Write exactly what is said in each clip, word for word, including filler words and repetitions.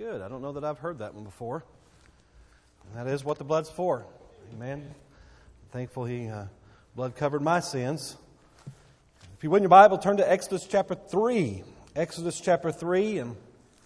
good. I don't know that I've heard that one before. That is what the blood's for. Amen. I'm thankful He uh, blood covered my sins. If you would in your Bible, turn to Exodus chapter three. Exodus chapter three, and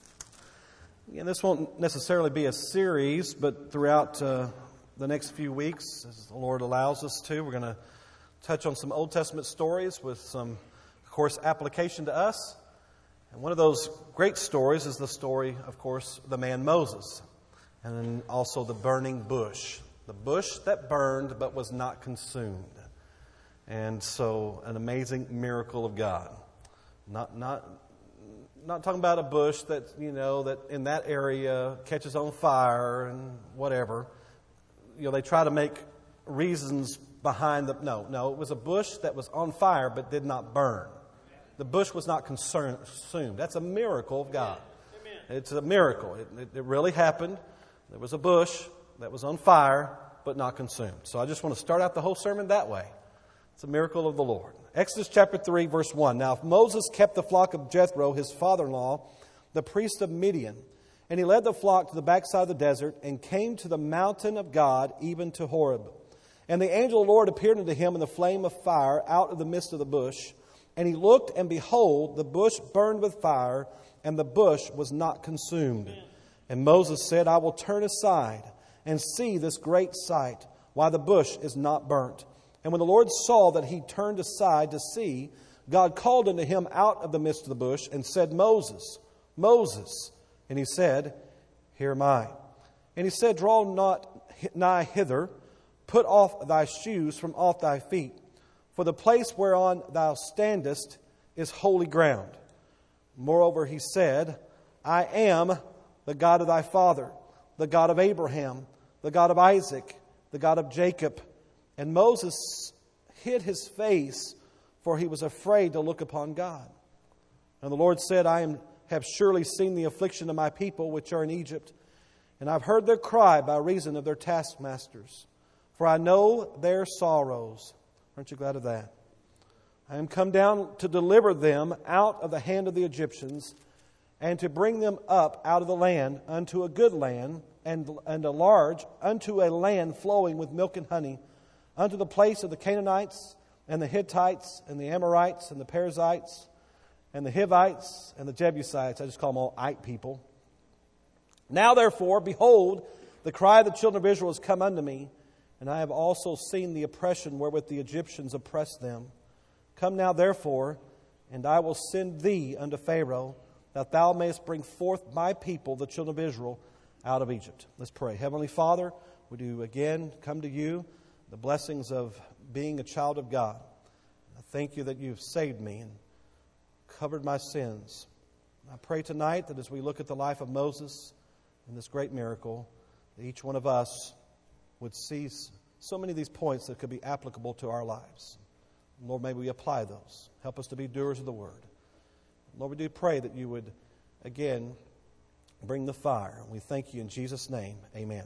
again, this won't necessarily be a series, but throughout uh, the next few weeks, as the Lord allows us to, we're going to touch on some Old Testament stories with some, of course, application to us. And one of those great stories is the story, of course, the man Moses, and then also the burning bush. The bush that burned but was not consumed. And so, an amazing miracle of God. Not not not talking about a bush that, you know, that in that area catches on fire and whatever. You know, they try to make reasons behind the... No, no, it was a bush that was on fire but did not burn. The bush was not consumed. That's a miracle of God. It's a miracle. It, it, it really happened. There was a bush that was on fire but not consumed. So I just want to start out the whole sermon that way. It's a miracle of the Lord. Exodus chapter three, verse one. Now, if Moses kept the flock of Jethro, his father-in-law, the priest of Midian, and he led the flock to the backside of the desert and came to the mountain of God, even to Horeb. And the angel of the Lord appeared unto him in the flame of fire out of the midst of the bush. And he looked, and behold, the bush burned with fire, and the bush was not consumed. And Moses said, I will turn aside and see this great sight, why the bush is not burnt. And when the Lord saw that he turned aside to see, God called unto him out of the midst of the bush and said, Moses, Moses. And he said, Here am I. And he said, Draw not nigh hither, put off thy shoes from off thy feet, for the place whereon thou standest is holy ground. Moreover, he said, I am the God of thy father, the God of Abraham, the God of Isaac, the God of Jacob. And Moses hid his face, for he was afraid to look upon God. And the Lord said, I am, have surely seen the affliction of my people which are in Egypt, and I've heard their cry by reason of their taskmasters. For I know their sorrows. Aren't you glad of that? I am come down to deliver them out of the hand of the Egyptians, and to bring them up out of the land unto a good land, and, and a large, unto a land flowing with milk and honey, unto the place of the Canaanites, and the Hittites, and the Amorites, and the Perizzites, and the Hivites, and the Jebusites. I just call them all Ite people. Now therefore, behold, the cry of the children of Israel has come unto me, and I have also seen the oppression wherewith the Egyptians oppress them. Come now therefore, and I will send thee unto Pharaoh, that thou mayest bring forth my people, the children of Israel, out of Egypt. Let's pray. Heavenly Father, we do again come to you, the blessings of being a child of God. I thank you that you've saved me and covered my sins. I pray tonight that as we look at the life of Moses and this great miracle, that each one of us would see so many of these points that could be applicable to our lives. Lord, may we apply those. Help us to be doers of the word. Lord, we do pray that you would, again, bring the fire. We thank you in Jesus' name. Amen.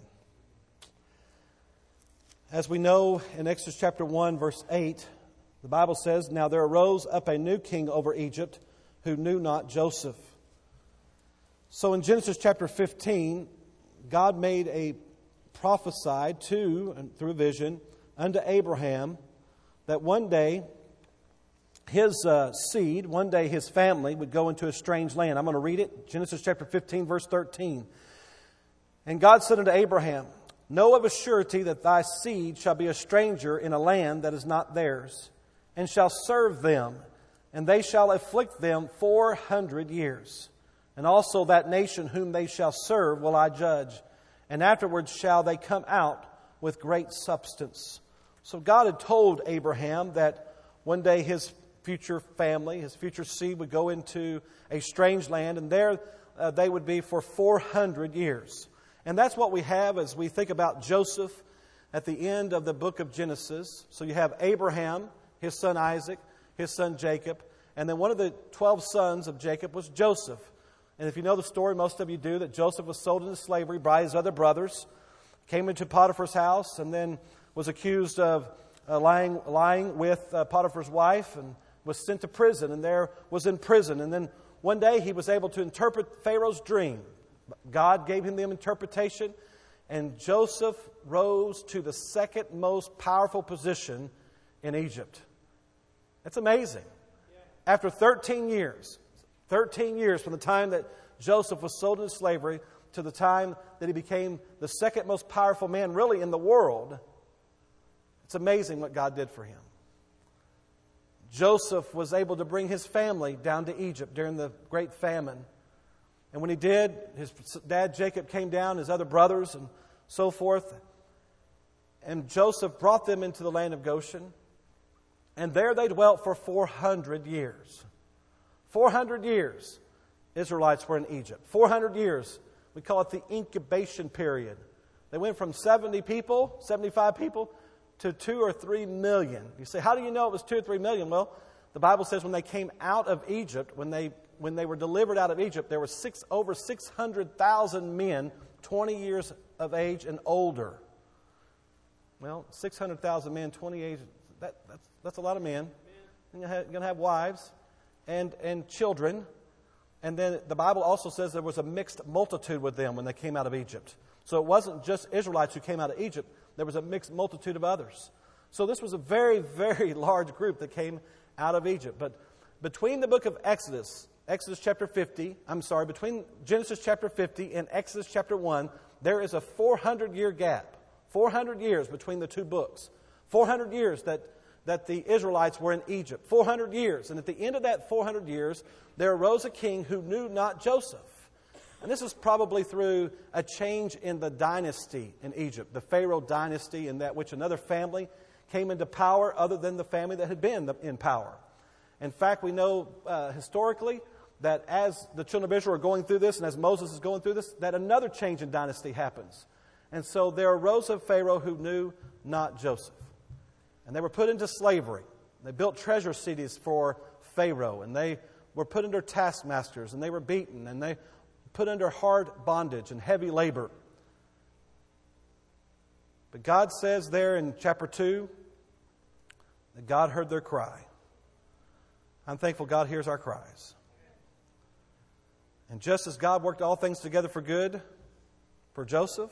As we know in Exodus chapter one, verse eight, the Bible says, Now there arose up a new king over Egypt who knew not Joseph. So in Genesis chapter fifteen, God made a prophesied to, and through a vision, unto Abraham that one day his uh, seed, one day his family would go into a strange land. I'm going to read it. Genesis chapter fifteen, verse thirteen. And God said unto Abraham, Know of a surety that thy seed shall be a stranger in a land that is not theirs, and shall serve them, and they shall afflict them four hundred years. And also that nation whom they shall serve will I judge, and afterwards shall they come out with great substance. So God had told Abraham that one day his future family, his future seed would go into a strange land, and there uh, they would be for four hundred years. And that's what we have as we think about Joseph at the end of the book of Genesis. So you have Abraham, his son Isaac, his son Jacob, and then one of the twelve sons of Jacob was Joseph. And if you know the story, most of you do, that Joseph was sold into slavery by his other brothers, came into Potiphar's house, and then was accused of uh, lying, lying with uh, Potiphar's wife, and was sent to prison, and there was in prison. And then one day he was able to interpret Pharaoh's dream. God gave him the interpretation, and Joseph rose to the second most powerful position in Egypt. That's amazing. After thirteen years, thirteen years from the time that Joseph was sold into slavery to the time that he became the second most powerful man really in the world, it's amazing what God did for him. Joseph was able to bring his family down to Egypt during the great famine. And when he did, his dad Jacob came down, his other brothers and so forth. And Joseph brought them into the land of Goshen. And there they dwelt for four hundred years. four hundred years, Israelites were in Egypt. four hundred years, we call it the incubation period. They went from seventy people, seventy-five people, to two or three million. You say, how do you know it was two or three million? Well, the Bible says when they came out of Egypt, when they when they were delivered out of Egypt, there were six over six hundred thousand men, twenty years of age and older. Well, six hundred thousand men, twenty years, that, that's, that's a lot of men. You're going to have wives and, and children. And then the Bible also says there was a mixed multitude with them when they came out of Egypt. So it wasn't just Israelites who came out of Egypt. There was a mixed multitude of others. So this was a very, very large group that came out of Egypt. But between the book of Exodus, Exodus chapter fifty, I'm sorry, between Genesis chapter fifty and Exodus chapter one, there is a four hundred year gap. four hundred years between the two books. four hundred years that, that the Israelites were in Egypt. four hundred years. And at the end of that four hundred years, there arose a king who knew not Joseph. And this is probably through a change in the dynasty in Egypt, the Pharaoh dynasty, in that which another family came into power other than the family that had been in power. In fact, we know uh, historically that as the children of Israel are going through this, and as Moses is going through this, that another change in dynasty happens. And so there arose a Pharaoh who knew not Joseph. And they were put into slavery. They built treasure cities for Pharaoh, and they were put under taskmasters, and they were beaten, and they put under hard bondage and heavy labor. But God says there in chapter two that God heard their cry. I'm thankful God hears our cries. And just as God worked all things together for good for Joseph,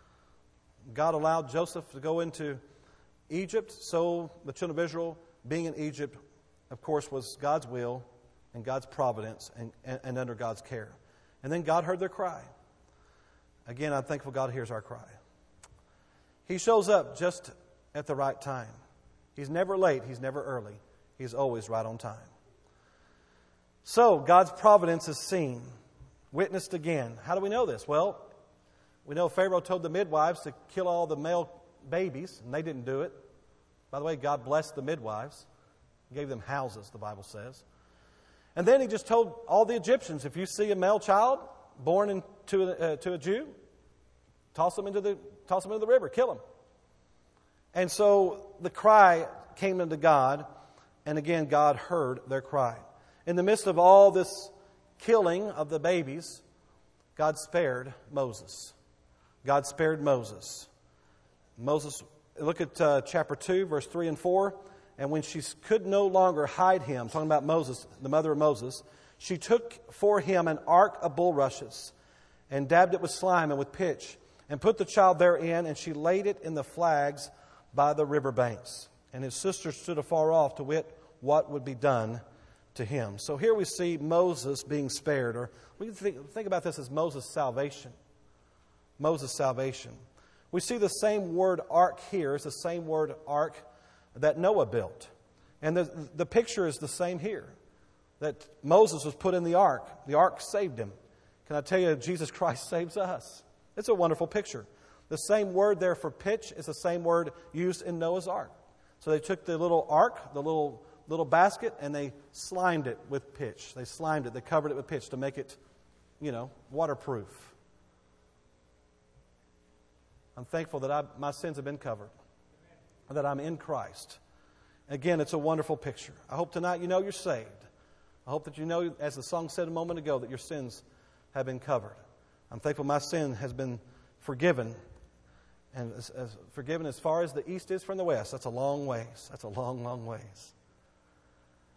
God allowed Joseph to go into Egypt, so the children of Israel being in Egypt, of course, was God's will and God's providence and, and, and under God's care. And then God heard their cry. Again, I'm thankful God hears our cry. He shows up just at the right time. He's never late. He's never early. He's always right on time. So, God's providence is seen, witnessed again. How do we know this? Well, we know Pharaoh told the midwives to kill all the male babies, and they didn't do it. By the way, God blessed the midwives. He gave them houses, the Bible says. And then he just told all the Egyptians, if you see a male child born into a, uh, to a Jew, toss him into the toss him into the river, kill him. And so the cry came into God, and again God heard their cry. In the midst of all this killing of the babies, God spared Moses. God spared Moses. Moses, look at uh, chapter two, verse three and four. And when she could no longer hide him, talking about Moses, the mother of Moses, she took for him an ark of bulrushes and dabbed it with slime and with pitch and put the child therein, and she laid it in the flags by the river banks. And his sisters stood afar off to wit what would be done to him. So here we see Moses being spared, or we can think, think about this as Moses' salvation. Moses' salvation. We see the same word ark here. It's the same word ark that Noah built. And the, the picture is the same here. That Moses was put in the ark. The ark saved him. Can I tell you, Jesus Christ saves us? It's a wonderful picture. The same word there for pitch is the same word used in Noah's ark. So they took the little ark, the little little basket, and they slimed it with pitch. They slimed it. They covered it with pitch to make it, you know, waterproof. I'm thankful that I, my sins have been covered, and that I'm in Christ. Again, it's a wonderful picture. I hope tonight you know you're saved. I hope that you know, as the song said a moment ago, that your sins have been covered. I'm thankful my sin has been forgiven, and as, as forgiven as far as the east is from the west. That's a long ways. That's a long, long ways.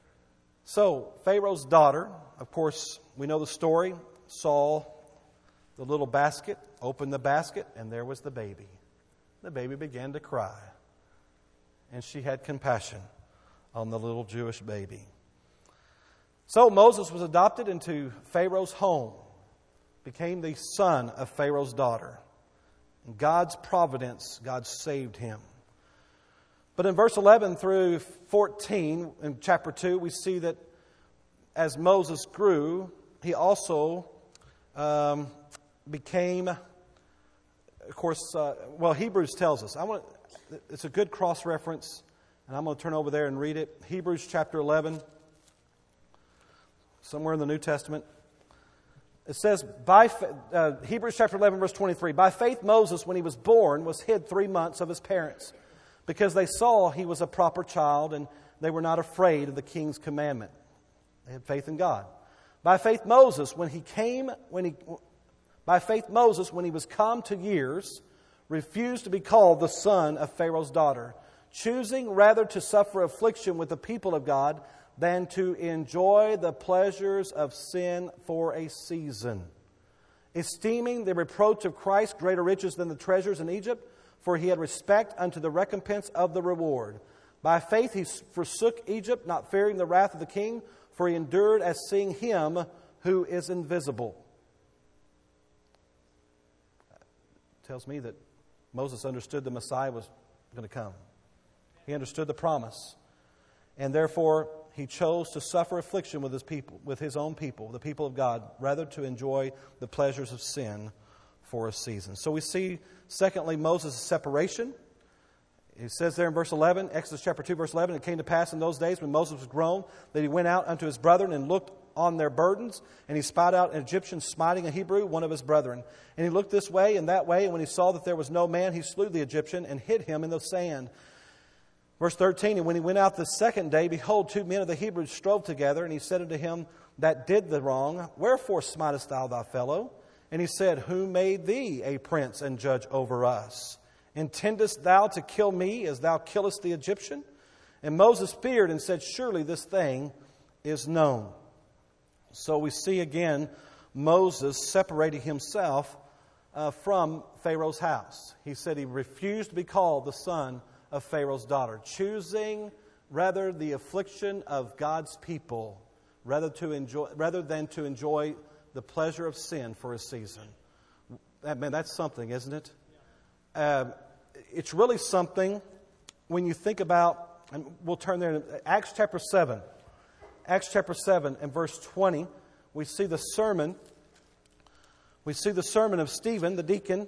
So, Pharaoh's daughter, of course, we know the story. Saul the little basket, opened the basket, and there was the baby. The baby began to cry. And she had compassion on the little Jewish baby. So Moses was adopted into Pharaoh's home, became the son of Pharaoh's daughter. In God's providence, God saved him. But in verse eleven through fourteen, in chapter two, we see that as Moses grew, he also um, became, of course, uh, well, Hebrews tells us. I want it's a good cross-reference, and I'm going to turn over there and read it. Hebrews chapter eleven, somewhere in the New Testament. It says, by uh, Hebrews chapter eleven, verse twenty-three, by faith Moses, when he was born, was hid three months of his parents, because they saw he was a proper child, and they were not afraid of the king's commandment. They had faith in God. By faith Moses, when he came, when he, by faith Moses, when he was come to years, refused to be called the son of Pharaoh's daughter, choosing rather to suffer affliction with the people of God than to enjoy the pleasures of sin for a season, esteeming the reproach of Christ greater riches than the treasures in Egypt, for he had respect unto the recompense of the reward. By faith he forsook Egypt, not fearing the wrath of the king, for he endured as seeing him who is invisible. It tells me that Moses understood the Messiah was going to come. He understood the promise. And therefore, he chose to suffer affliction with his people, with his own people, the people of God, rather to enjoy the pleasures of sin for a season. So we see, secondly, Moses' separation. It says there in verse eleven, Exodus chapter two, verse eleven, it came to pass in those days when Moses was grown that he went out unto his brethren and looked on their burdens, and he spied out an Egyptian smiting a Hebrew, one of his brethren. And he looked this way and that way, and when he saw that there was no man, he slew the Egyptian and hid him in the sand. Verse thirteen, and when he went out the second day, behold, two men of the Hebrews strove together, and he said unto him that did the wrong, wherefore smitest thou thy fellow? And he said, who made thee a prince and judge over us? Intendest thou to kill me as thou killest the Egyptian? And Moses feared and said, surely this thing is known. So we see again Moses separating himself uh, from Pharaoh's house. He said he refused to be called the son of Pharaoh's daughter, choosing rather the affliction of God's people rather to enjoy rather than to enjoy the pleasure of sin for a season. That, man, that's something, isn't it? Uh, it's really something when you think about, and we'll turn there in Acts chapter seven. Acts chapter seven and verse twenty, we see the sermon. We see the sermon of Stephen, the deacon.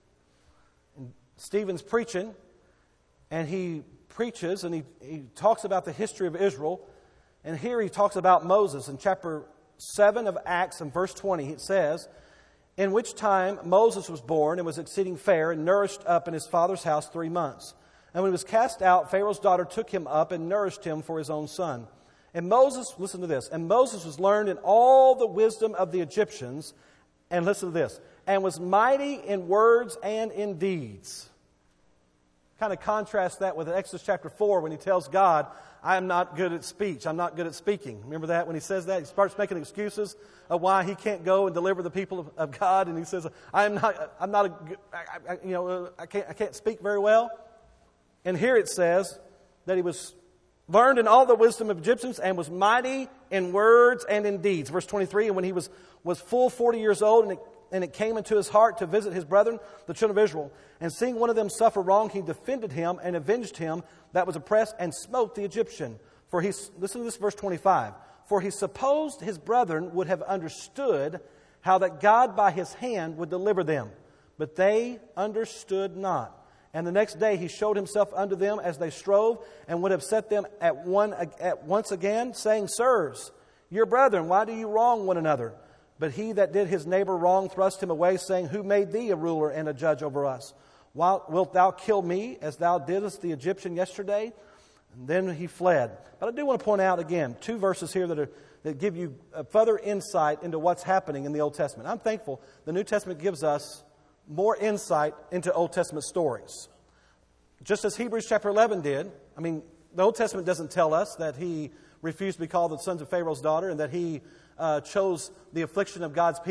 And Stephen's preaching, and he preaches, and he, he talks about the history of Israel. And here he talks about Moses. In chapter seven of Acts and verse twenty, it says, in which time Moses was born and was exceeding fair and nourished up in his father's house three months. And when he was cast out, Pharaoh's daughter took him up and nourished him for his own son. And Moses, listen to this, and Moses was learned in all the wisdom of the Egyptians, and listen to this, and was mighty in words and in deeds. Kind of contrast that with Exodus chapter four when he tells God, I am not good at speech. I'm not good at speaking. Remember that when he says that? He starts making excuses of why he can't go and deliver the people of, of God. And he says, I am not, I'm not a, I, I, you know, I can't, I can't speak very well. And here it says that he was learned in all the wisdom of Egyptians and was mighty in words and in deeds. Verse twenty-three, and when he was, was full forty years old, and it, and it came into his heart to visit his brethren, the children of Israel. And seeing one of them suffer wrong, he defended him and avenged him that was oppressed and smote the Egyptian. For he, listen to this, verse twenty-five. For he supposed his brethren would have understood how that God by his hand would deliver them. But they understood not. And the next day he showed himself unto them as they strove, and would have set them at one at once again, saying, Sirs, your brethren, why do you wrong one another? But he that did his neighbor wrong thrust him away, saying, Who made thee a ruler and a judge over us? While, wilt thou kill me as thou didst the Egyptian yesterday? And then he fled. But I do want to point out again two verses here that are that give you a further insight into what's happening in the Old Testament. I'm thankful the New Testament gives us more insight into Old Testament stories. Just as Hebrews chapter eleven did. I mean, the Old Testament doesn't tell us that he refused to be called the sons of Pharaoh's daughter and that he uh, chose the affliction of God's people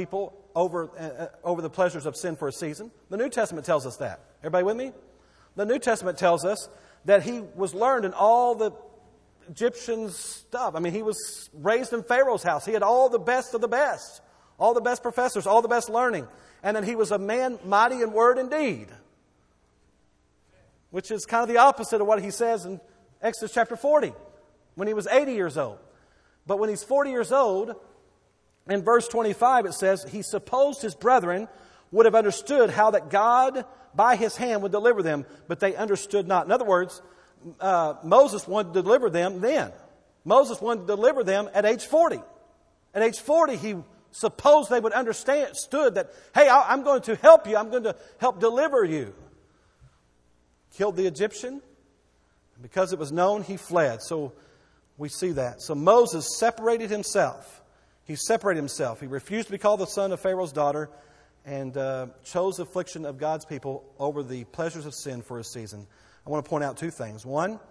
over, uh, over the pleasures of sin for a season. The New Testament tells us that. Everybody with me? The New Testament tells us that he was learned in all the Egyptian stuff. I mean, he was raised in Pharaoh's house. He had all the best of the best. All the best professors, all the best learning. And then he was a man mighty in word and deed. Which is kind of the opposite of what he says in Exodus chapter forty. When he was eighty years old. But when he's forty years old, in verse twenty-five it says, he supposed his brethren would have understood how that God by his hand would deliver them, but they understood not. In other words, uh, Moses wanted to deliver them then. Moses wanted to deliver them at age forty. At age forty, he supposed they would understand, stood that, hey, I'm going to help you. I'm going to help deliver you. Killed the Egyptian. Because it was known, he fled. So we see that. So Moses separated himself. He separated himself. He refused to be called the son of Pharaoh's daughter and uh, chose the affliction of God's people over the pleasures of sin for a season. I want to point out two things. One,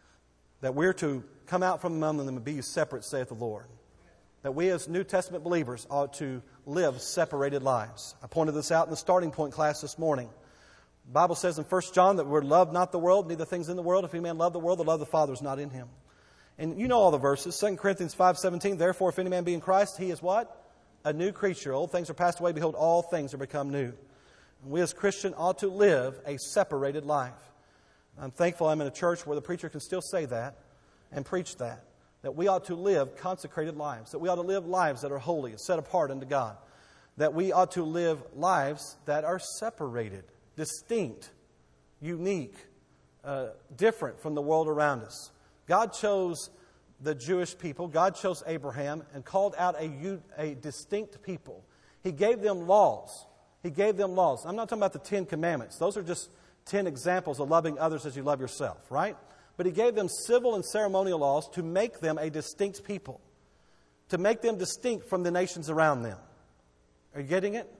that we're to come out from among them and be separate, saith the Lord. That we as New Testament believers ought to live separated lives. I pointed this out in the starting point class this morning. The Bible says in First John that we're loved not the world, neither things in the world. If any man love the world, the love of the Father is not in him. And you know all the verses. Second Corinthians five seventeen, therefore if any man be in Christ, he is what? A new creature. Old things are passed away. Behold, all things are become new. And we as Christians ought to live a separated life. I'm thankful I'm in a church where the preacher can still say that and preach that. That we ought to live consecrated lives. That we ought to live lives that are holy and set apart unto God. That we ought to live lives that are separated, distinct, unique, uh, different from the world around us. God chose the Jewish people. God chose Abraham and called out a, a distinct people. He gave them laws. He gave them laws. I'm not talking about the Ten Commandments. Those are just ten examples of loving others as you love yourself, right? But he gave them civil and ceremonial laws to make them a distinct people. To make them distinct from the nations around them. Are you getting it?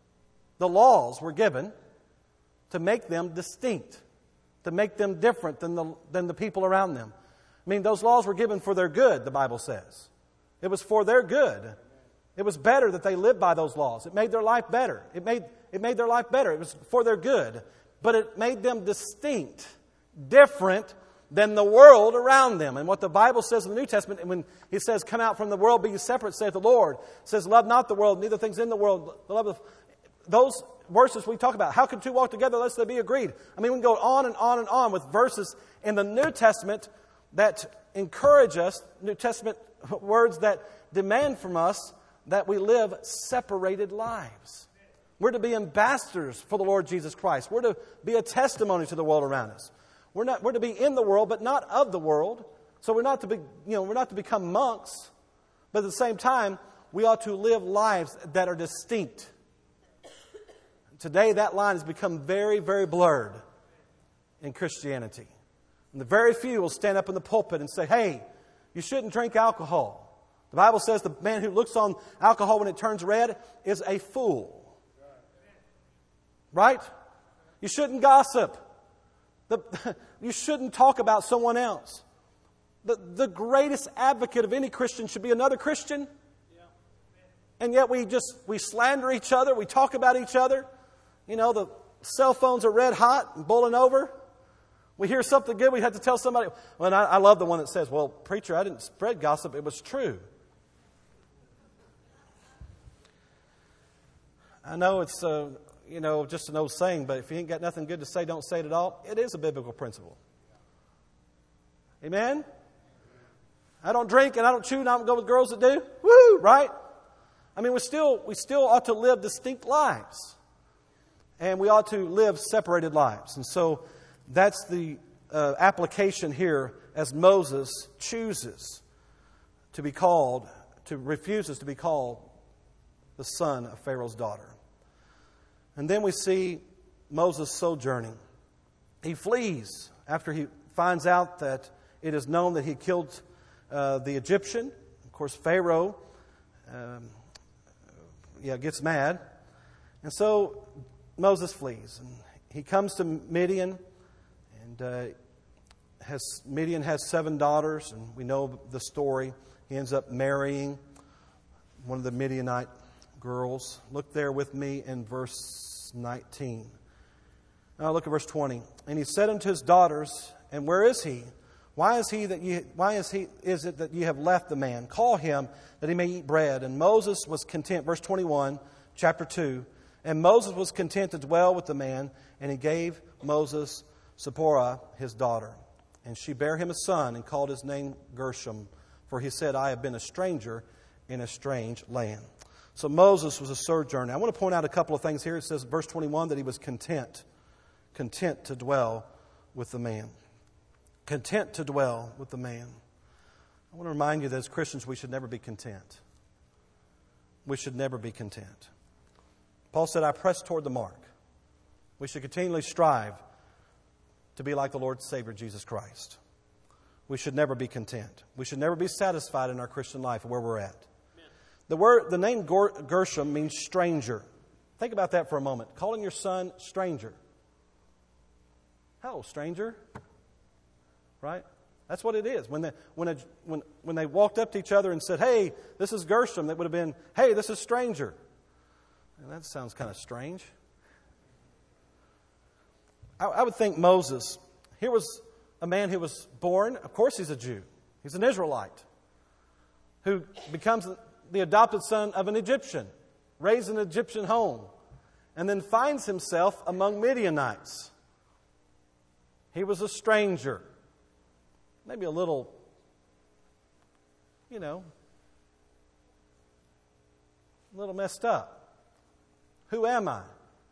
The laws were given to make them distinct. To make them different than the, than the people around them. I mean, those laws were given for their good, the Bible says. It was for their good. It was better that they lived by those laws. It made their life better. It made, it made their life better. It was for their good. But it made them distinct, different than the world around them. And what the Bible says in the New Testament, when He says, come out from the world, be ye separate, saith the Lord. It says, love not the world, neither things in the world. The love of those verses we talk about. How can two walk together unless they be agreed? I mean, we can go on and on and on with verses in the New Testament that encourage us, New Testament words that demand from us that we live separated lives. We're to be ambassadors for the Lord Jesus Christ. We're to be a testimony to the world around us. We're not. We're to be in the world, but not of the world. So we're not to be. You know, we're not to become monks. But at the same time, we ought to live lives that are distinct. Today, that line has become very, very blurred in Christianity. And the very few will stand up in the pulpit and say, "Hey, you shouldn't drink alcohol." The Bible says the man who looks on alcohol when it turns red is a fool. Right? You shouldn't gossip. The, you shouldn't talk about someone else. The, the greatest advocate of any Christian should be another Christian. And yet we just, we slander each other. We talk about each other. You know, the cell phones are red hot and boiling over. We hear something good, we have to tell somebody. Well, and I, I love the one that says, well, preacher, I didn't spread gossip. It was true. I know it's... Uh, You know, just an old saying, but if you ain't got nothing good to say, don't say it at all. It is a biblical principle. Amen? I don't drink and I don't chew and I don't go with girls that do. Woo! Right? I mean, we still we still ought to live distinct lives. And we ought to live separated lives. And so that's the uh, application here as Moses chooses to be called, to refuses to be called the son of Pharaoh's daughter. And then we see Moses sojourning. He flees after he finds out that it is known that he killed uh, the Egyptian. Of course, Pharaoh um, yeah, gets mad. And so Moses flees. And he comes to Midian. And uh, has Midian has seven daughters. And we know the story. He ends up marrying one of the Midianite girls. Look there with me in verse nineteen. Now look at verse twenty. And he said unto his daughters, and where is he? Why is he that you? Why is he? Is it that you have left the man? Call him that he may eat bread. And Moses was content. Verse twenty-one, chapter two. And Moses was content to dwell with the man, and he gave Moses Zipporah his daughter, and she bare him a son, and called his name Gershom, for he said, I have been a stranger in a strange land. So Moses was a sojourner. I want to point out a couple of things here. It says, verse twenty-one, that he was content, content to dwell with the man. Content to dwell with the man. I want to remind you that as Christians, we should never be content. We should never be content. Paul said, I press toward the mark. We should continually strive to be like the Lord and Savior Jesus Christ. We should never be content. We should never be satisfied in our Christian life where we're at. Amen. The word, the name Gershom means stranger. Think about that for a moment. Calling your son stranger. Hello, stranger. Right? That's what it is. When they, when, a, when, when they walked up to each other and said, hey, this is Gershom, that would have been, hey, this is stranger. And that sounds kind of strange. I, I would think Moses, here was a man who was born, of course he's a Jew. He's an Israelite who becomes the adopted son of an Egyptian, raised in an Egyptian home, and then finds himself among Midianites. He was a stranger. Maybe a little, you know, a little messed up. Who am I?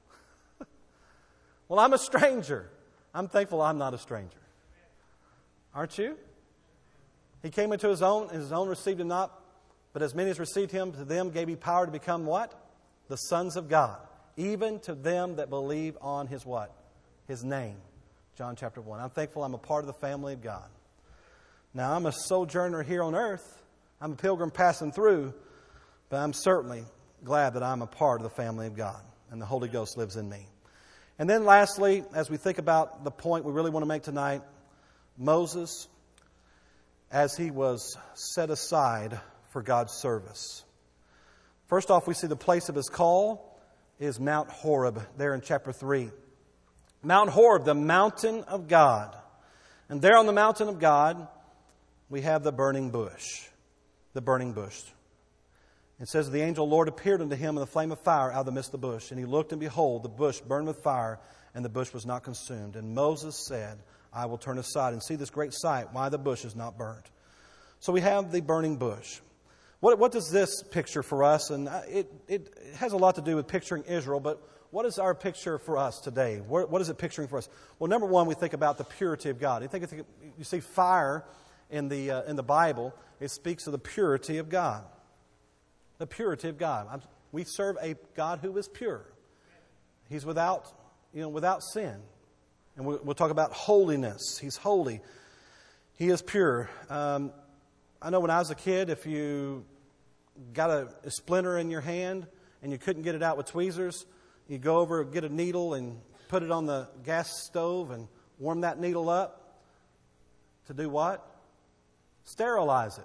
Well, I'm a stranger. I'm thankful I'm not a stranger. Aren't you? He came into his own, and his own received him not. But as many as received him, to them gave he power to become what? The sons of God. Even to them that believe on his what? His name. John chapter one. I'm thankful I'm a part of the family of God. Now, I'm a sojourner here on earth. I'm a pilgrim passing through. But I'm certainly glad that I'm a part of the family of God. And the Holy Ghost lives in me. And then lastly, as we think about the point we really want to make tonight, Moses, as he was set aside for God's service. First off, we see the place of his call is Mount Horeb, there in chapter three. Mount Horeb, the mountain of God. And there on the mountain of God, we have the burning bush. The burning bush. It says, the angel of the Lord appeared unto him in the flame of fire out of the midst of the bush. And he looked, and behold, the bush burned with fire, and the bush was not consumed. And Moses said, I will turn aside and see this great sight, why the bush is not burnt. So we have the burning bush. What, what does this picture for us? And it, it has a lot to do with picturing Israel, but what is our picture for us today? What, what is it picturing for us? Well, number one, we think about the purity of God. You, think, you see fire in the, uh, in the Bible, it speaks of the purity of God. The purity of God. I'm, we serve a God who is pure. He's without, you know, without sin. And we'll, we'll talk about holiness. He's holy. He is pure. Um, I know when I was a kid, if you got a, a splinter in your hand and you couldn't get it out with tweezers, you go over, get a needle and put it on the gas stove and warm that needle up to do what? Sterilize it.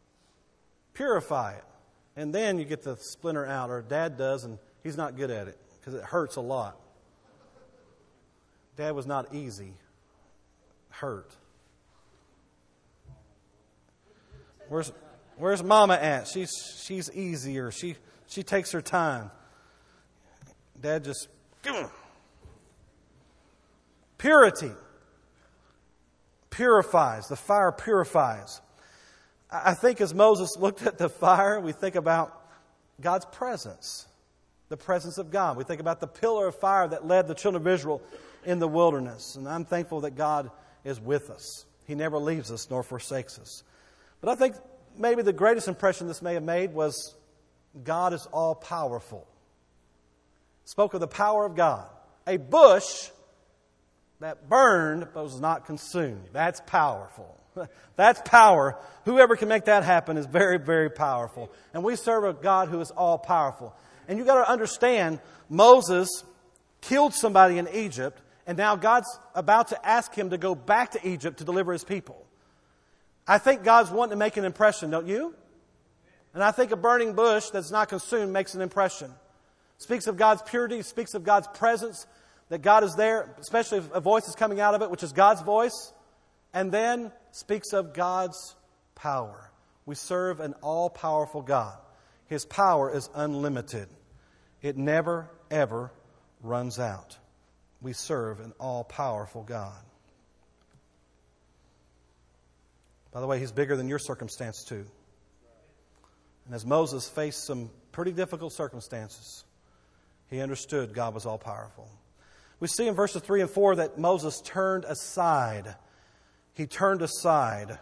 Purify it. And then you get the splinter out, or Dad does, and he's not good at it because it hurts a lot. Dad was not easy. Hurt. Where's Where's Mama at? She's she's easier. She she takes her time. Dad just purity purifies. The fire purifies. I think as Moses looked at the fire, we think about God's presence, the presence of God. We think about the pillar of fire that led the children of Israel in the wilderness. And I'm thankful that God is with us. He never leaves us nor forsakes us. But I think maybe the greatest impression this may have made was God is all-powerful. Spoke of the power of God. A bush that burned but was not consumed. That's powerful. That's power. Whoever can make that happen is very, very powerful. And we serve a God who is all-powerful. And you've got to understand, Moses killed somebody in Egypt, and now God's about to ask him to go back to Egypt to deliver his people. I think God's wanting to make an impression, don't you? And I think a burning bush that's not consumed makes an impression. Speaks of God's purity, speaks of God's presence, that God is there, especially if a voice is coming out of it, which is God's voice. And then speaks of God's power. We serve an all-powerful God. His power is unlimited. It never, ever runs out. We serve an all-powerful God. By the way, He's bigger than your circumstance too. And as Moses faced some pretty difficult circumstances, he understood God was all-powerful. We see in verses three and four that Moses turned aside. He turned aside.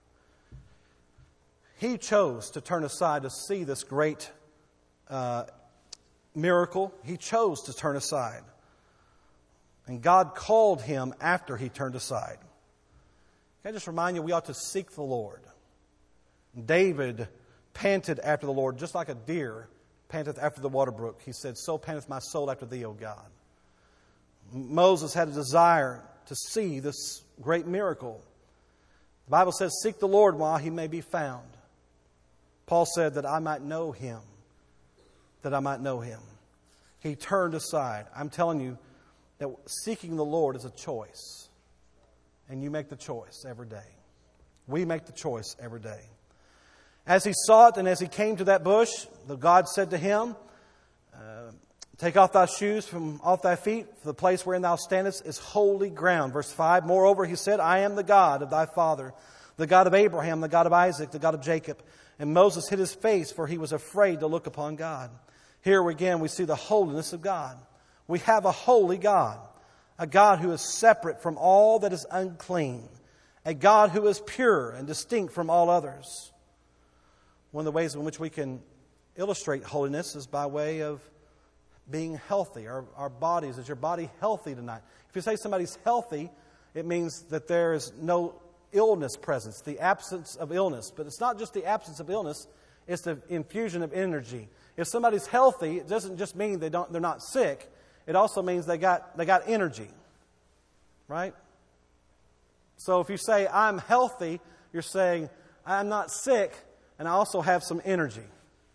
He chose to turn aside to see this great uh, miracle. He chose to turn aside. And God called him after he turned aside. Can I just remind you, we ought to seek the Lord. David panted after the Lord, just like a deer panteth after the water brook. He said, so panteth my soul after thee, O God. Moses had a desire to see this great miracle. The Bible says, seek the Lord while he may be found. Paul said that I might know him, that I might know him. He turned aside. I'm telling you that seeking the Lord is a choice. And you make the choice every day. We make the choice every day. As he sought and as he came to that bush, the God said to him, uh, take off thy shoes from off thy feet, for the place wherein thou standest is holy ground. Verse five, moreover, he said, I am the God of thy father, the God of Abraham, the God of Isaac, the God of Jacob. And Moses hid his face, for he was afraid to look upon God. Here again we see the holiness of God. We have a holy God, a God who is separate from all that is unclean, a God who is pure and distinct from all others. One of the ways in which we can illustrate holiness is by way of being healthy. Our, our bodies, is your body healthy tonight? If you say somebody's healthy, it means that there is no illness present, the absence of illness. But it's not just the absence of illness, it's the infusion of energy. If somebody's healthy, it doesn't just mean they don't, they're not sick. It also means they got, they got energy. Right? So if you say, I'm healthy, you're saying, I'm not sick, and I also have some energy.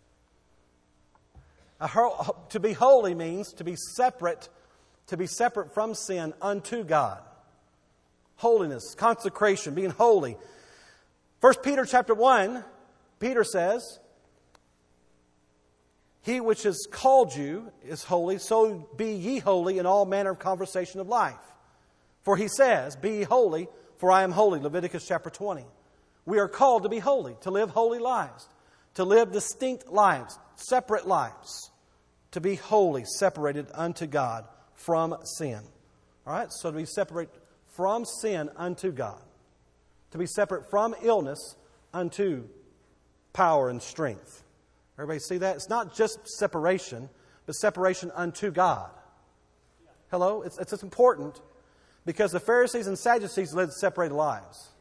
A, to be holy means to be separate, to be separate from sin unto God. Holiness, consecration, being holy. First Peter chapter one, Peter says, he which has called you is holy, so be ye holy in all manner of conversation of life. For he says, be ye holy, for I am holy. Leviticus chapter twenty. We are called to be holy, to live holy lives, to live distinct lives, separate lives, to be holy, separated unto God from sin. All right, so to be separate from sin unto God, to be separate from illness unto power and strength. Everybody see that? It's not just separation, but separation unto God. Hello? It's, it's important because the Pharisees and Sadducees lived separated lives.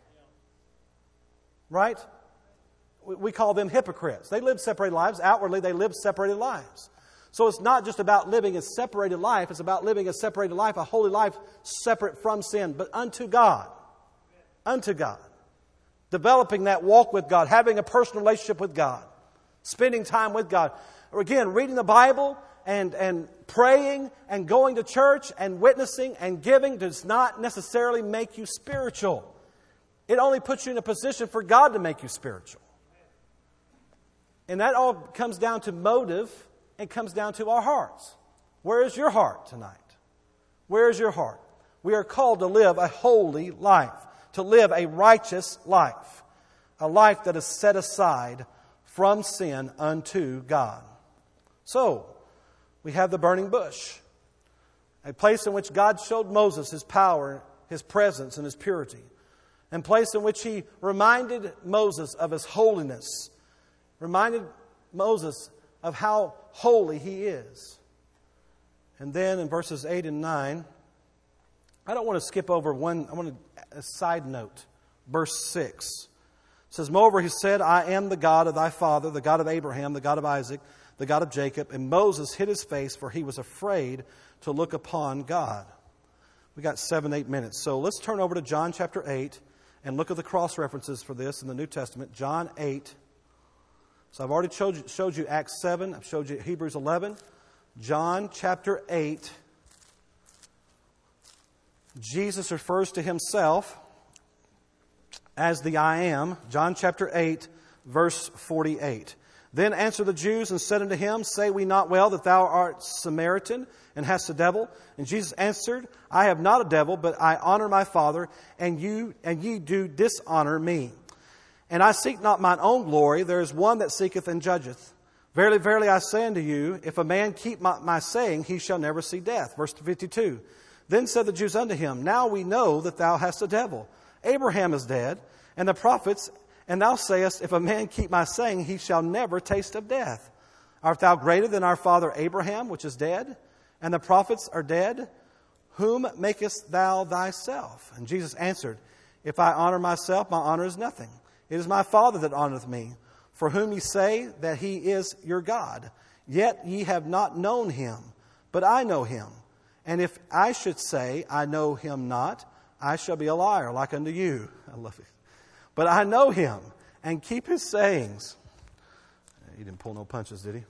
Right? We, we call them hypocrites. They lived separated lives. Outwardly, they lived separated lives. So it's not just about living a separated life. It's about living a separated life, a holy life, separate from sin, but unto God. Unto God. Developing that walk with God, having a personal relationship with God, spending time with God. Or again, reading the Bible and, and praying and going to church and witnessing and giving does not necessarily make you spiritual. It only puts you in a position for God to make you spiritual. And that all comes down to motive. It comes down to our hearts. Where is your heart tonight? Where is your heart? We are called to live a holy life, to live a righteous life, a life that is set aside from sin unto God. So, we have the burning bush, a place in which God showed Moses His power, His presence, and His purity, and a place in which He reminded Moses of His holiness, reminded Moses of how holy He is. And then in verses eight and nine, I don't want to skip over one, I want to, a side note. Verse six. It says, moreover, he said, I am the God of thy father, the God of Abraham, the God of Isaac, the God of Jacob. And Moses hid his face, for he was afraid to look upon God. We got seven, eight minutes. So let's turn over to John chapter eight and look at the cross references for this in the New Testament. John eight, So I've already showed you, showed you Acts seven. I've showed you Hebrews eleven. John chapter eight. Jesus refers to himself as the I am. John chapter eight, verse forty-eight. Then answered the Jews and said unto him, Say we not well that thou art Samaritan and hast a devil? And Jesus answered, I have not a devil, but I honor my Father, and you and ye do dishonor me. And I seek not mine own glory. There is one that seeketh and judgeth. Verily, verily, I say unto you, if a man keep my, my saying, he shall never see death. Verse fifty-two. Then said the Jews unto him, Now we know that thou hast a devil. Abraham is dead, and the prophets, and thou sayest, If a man keep my saying, he shall never taste of death. Art thou greater than our father Abraham, which is dead? And the prophets are dead? Whom makest thou thyself? And Jesus answered, If I honor myself, my honor is nothing. It is my Father that honoreth me, for whom ye say that he is your God. Yet ye have not known him, but I know him. And if I should say, I know him not, I shall be a liar like unto you. I love it. But I know him, and keep his sayings. He didn't pull no punches, did he?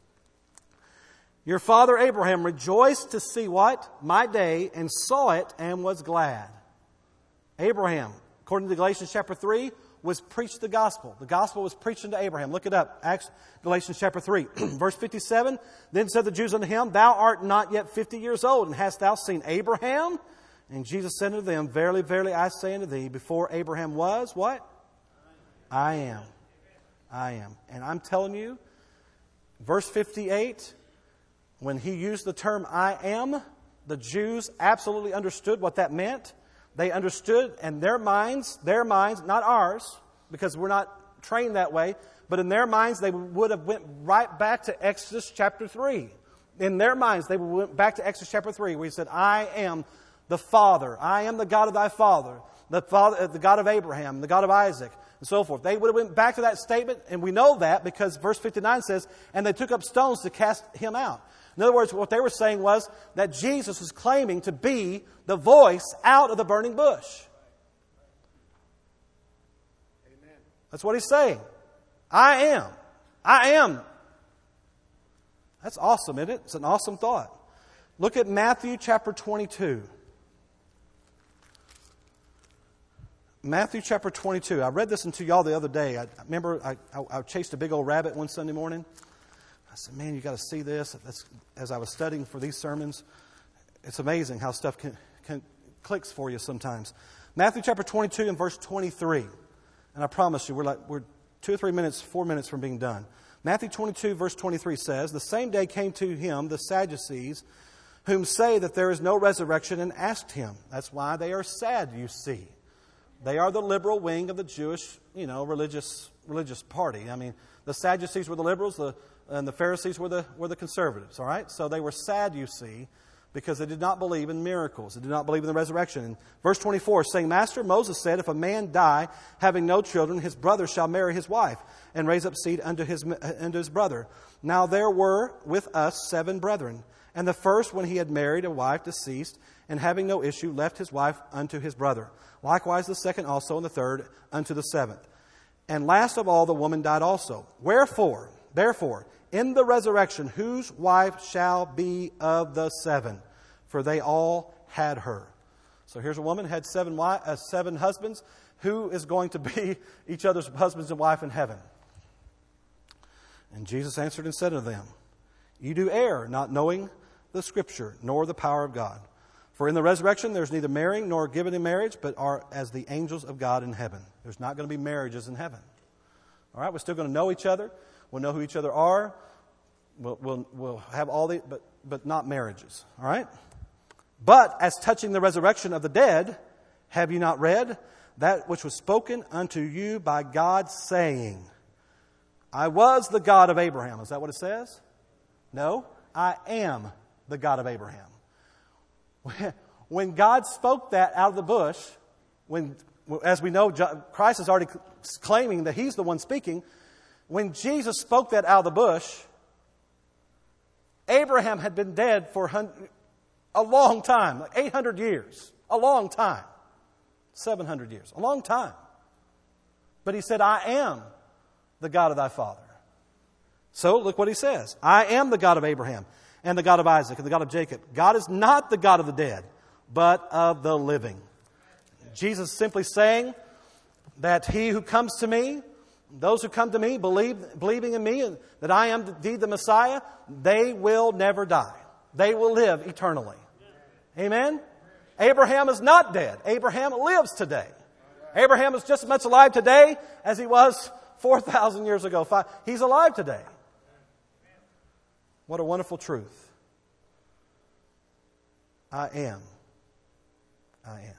Your father Abraham rejoiced to see what? My day, and saw it, and was glad. Abraham, according to Galatians chapter three, was preached the gospel. The gospel was preached unto Abraham. Look it up. Acts, Galatians chapter three. Verse fifty-seven. Then said the Jews unto him, Thou art not yet fifty years old, and hast thou seen Abraham? And Jesus said unto them, Verily, verily, I say unto thee, before Abraham was, what? I am. I am. And I'm telling you, verse fifty-eight, when he used the term I am, the Jews absolutely understood what that meant. They understood, and their minds, their minds, not ours, because we're not trained that way, but in their minds, they would have went right back to Exodus chapter three. In their minds, they went back to Exodus chapter three, where he said, I am the Father. I am the God of thy father, the father, the God of Abraham, the God of Isaac, and so forth. They would have went back to that statement, and we know that because verse fifty-nine says, and they took up stones to cast him out. In other words, what they were saying was that Jesus was claiming to be the voice out of the burning bush. Amen. That's what he's saying. I am. I am. That's awesome, isn't it? It's an awesome thought. Look at Matthew chapter twenty-two. Matthew chapter twenty-two. I read this to y'all the other day. I remember I, I, I chased a big old rabbit one Sunday morning. I said, man, you got to see this. That's, as I was studying for these sermons, it's amazing how stuff can, can clicks for you sometimes. Matthew chapter twenty-two and verse twenty-three. And I promise you, we're like we're two or three minutes, four minutes from being done. Matthew twenty-two, verse twenty-three says, The same day came to him the Sadducees, whom say that there is no resurrection, and asked him. That's why they are sad, you see. They are the liberal wing of the Jewish, you know, religious religious party. I mean, the Sadducees were the liberals, the and the Pharisees were the were the conservatives. All right, so they were sad, you see, because they did not believe in miracles. They did not believe in the resurrection. And verse twenty-four, saying, Master, Moses said, if a man die having no children, his brother shall marry his wife, and raise up seed unto his unto his brother. Now there were with us seven brethren, and the first, when he had married a wife, deceased, and having no issue, left his wife unto his brother. Likewise the second also, and the third unto the seventh. And last of all, the woman died also. Wherefore, therefore, in the resurrection, whose wife shall be of the seven? For they all had her. So here's a woman, had seven, wife, uh, seven husbands. Who is going to be each other's husbands and wife in heaven? And Jesus answered and said unto them, You do err, not knowing the Scripture, nor the power of God. For in the resurrection there is neither marrying nor giving in marriage, but are as the angels of God in heaven. There's not going to be marriages in heaven. All right, we're still going to know each other. We'll know who each other are. We'll, we'll, we'll have all the, but, but not marriages. All right? But as touching the resurrection of the dead, have you not read that which was spoken unto you by God, saying, I was the God of Abraham. Is that what it says? No, I am the God of Abraham. When God spoke that out of the bush, when, as we know, Christ is already claiming that He's the one speaking. When Jesus spoke that out of the bush, Abraham had been dead for a long time, like eight hundred years, a long time, seven hundred years, a long time. But he said, I am the God of thy father. So look what he says. I am the God of Abraham and the God of Isaac and the God of Jacob. God is not the God of the dead, but of the living. Jesus is simply saying that he who comes to me, those who come to me, believe, believing in me, and that I am indeed the Messiah, they will never die. They will live eternally. Amen? Abraham is not dead. Abraham lives today. Abraham is just as much alive today as he was four thousand years ago. He's alive today. What a wonderful truth. I am. I am.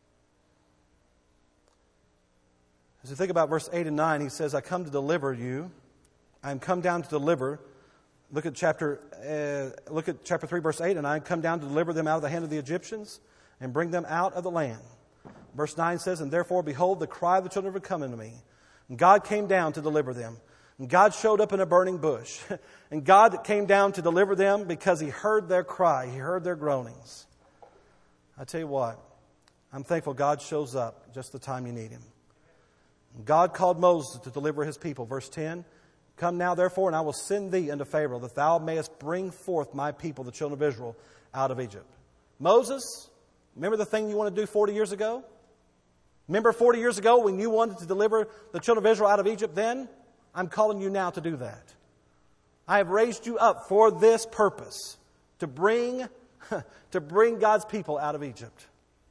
As you think about verse eight and nine, he says, I come to deliver you. I am come down to deliver. Look at chapter uh, look at chapter three, verse eight. And I am come down to deliver them out of the hand of the Egyptians and bring them out of the land. Verse nine says, and therefore, behold, the cry of the children of come unto me. And God came down to deliver them. And God showed up in a burning bush. And God came down to deliver them because He heard their cry. He heard their groanings. I tell you what, I'm thankful God shows up just the time you need Him. God called Moses to deliver His people. Verse ten, come now therefore, and I will send thee unto Pharaoh, that thou mayest bring forth my people, the children of Israel, out of Egypt. Moses, remember the thing you wanted to do forty years ago? Remember forty years ago when you wanted to deliver the children of Israel out of Egypt then? I'm calling you now to do that. I have raised you up for this purpose, to bring, to bring God's people out of Egypt.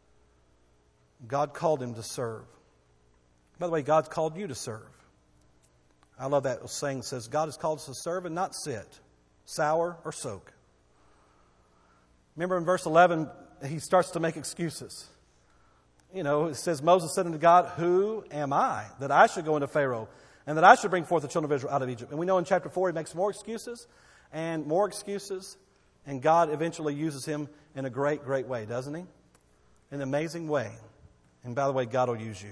God called him to serve. By the way, God's called you to serve. I love that saying says, God has called us to serve and not sit, sour or soak. Remember in verse eleven, he starts to make excuses. You know, it says, Moses said unto God, who am I that I should go into Pharaoh and that I should bring forth the children of Israel out of Egypt? And we know in chapter four he makes more excuses and more excuses. And God eventually uses him in a great, great way, doesn't he? In an amazing way. And by the way, God will use you.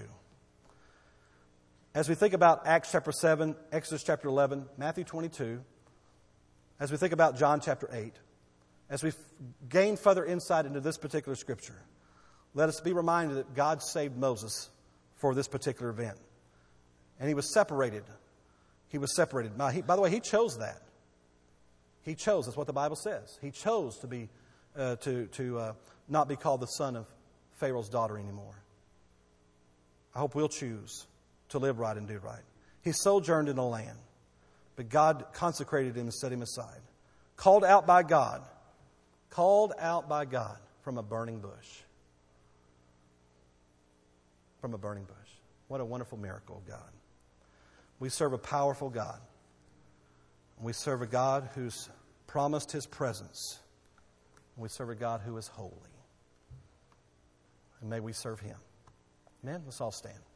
As we think about Acts chapter seven, Exodus chapter eleven, Matthew twenty-two, as we think about John chapter eight, as we gain further insight into this particular scripture, let us be reminded that God saved Moses for this particular event. And he was separated. He was separated. Now, he, by the way, he chose that. He chose. That's what the Bible says. He chose to be, uh, to to uh, not be called the son of Pharaoh's daughter anymore. I hope we'll choose to live right and do right. He sojourned in a land, but God consecrated him and set him aside. Called out by God. Called out by God from a burning bush. From a burning bush. What a wonderful miracle of God. We serve a powerful God. We serve a God who's promised His presence. We serve a God who is holy. And may we serve Him. Amen? Let's all stand.